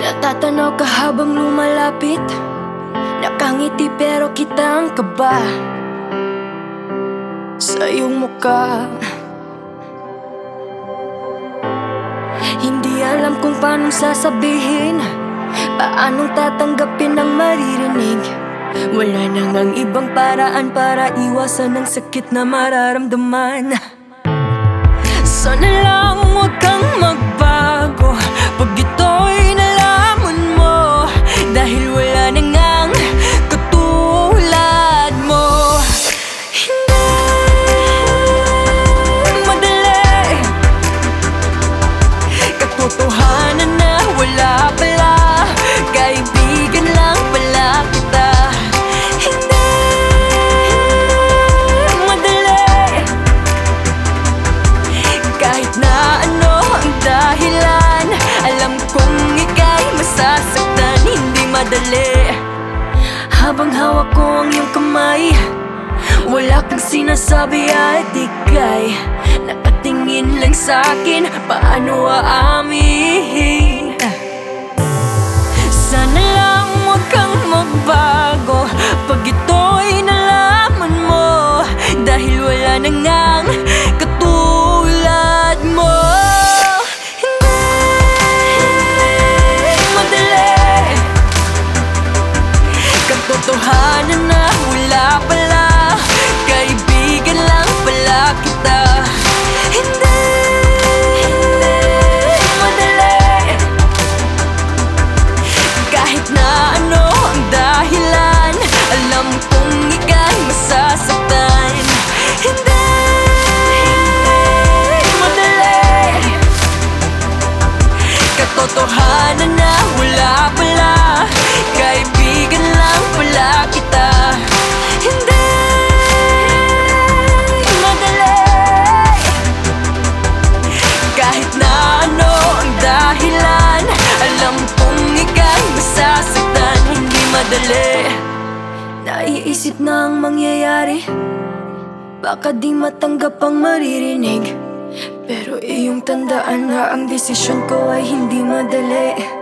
Natatanaw ka habang lumalapit, nakangiti pero kitang kaba sa iyong mukha. Hindi alam kung paanong sasabihin, paanong tatanggapin ang maririnig. Wala nang ang ibang paraan para iwasan ang sakit na mararamdaman. Sana lang huwag kang magbago pag ito'y nalaman mo, dahil wala na ngang katulad mo. Hindi madali, katotohanan na wala pala, kaibigan lang pala kita. Hindi madali, kahit na ano ang dahilan, alam kong ika'y masasaktan. Hindi madali, habang hawak ko ang iyong kamay, wala kang sinasabi at ika'y nakatingin lang sa'kin. Paano aamin? Sana lang huwag kang magbago pag ito'y nalaman mo, dahil wala na ngang katulad mo. Katotohanan na wala pala, kaibigan lang pala kita. Hindi madali, kahit na ano ang dahilan, alam kong ika'y masasaktan. Hindi madali, katotohanan na wala pala, kaibigan lang pala kita. Hindi madali, kahit na ano ang dahilan, alam kong ika'y masasaktan. Hindi madali, naiisip na ang mangyayari, baka di matanggap ang maririnig, pero iyong tandaan na ang desisyon ko ay hindi madali.